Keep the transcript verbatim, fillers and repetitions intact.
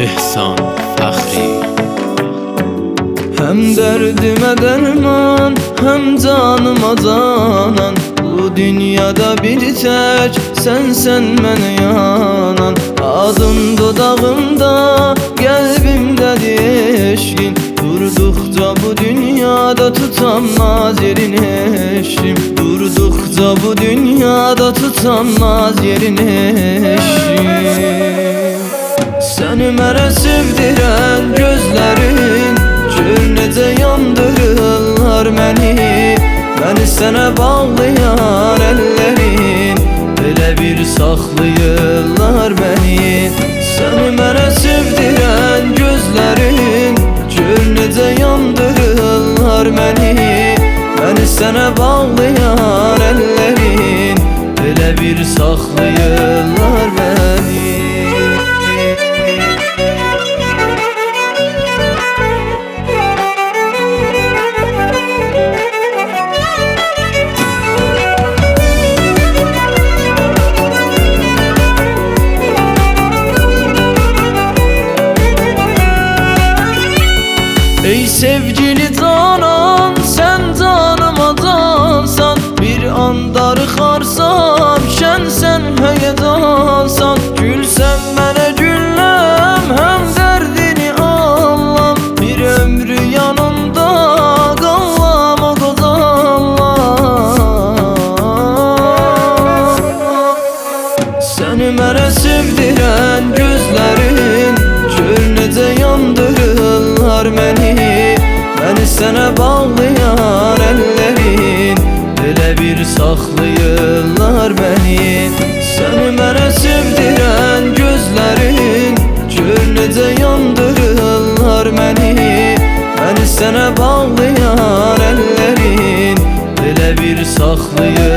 Ehsan Fəxri. Hem derdime derman, hem canıma canan. Bu dünyada bir tek sen sen mene yanan. Adın dodağımda, kalbimdedir eşkin. Durdukça bu dünyada tutamaz yerin eşim. Durdukça bu dünyada tutamaz yerin eşim. Seni mənə sevdirən gözlərin, gör necə yandırırlar məni. Məni sənə bağlayan əllərin, belə bir saxlayırlar məni. Səni mənə sevdirən gözlərin, gör necə yandırırlar məni. Məni sənə bağlayan əllərin, belə bir saxlayırlar məni. Ey sevgili canan, sen canıma cansan. Bir an darıxarsam, şən sən həyəcansan. Gülsən mənə gülləm, həm dərdini anlam. Bir ömrü yanında qallam o qozanlam. Səni mənə sevdirən gözlərin, gör necə yandırırlar məni. Məni sənə bağlayan əllərin, belə bir saxlayırlar məni. Səni mənə sevdirən gözlərin, gör necə yandırırlar məni. Məni sənə bağlayan əllərin, belə bir saxlayırlar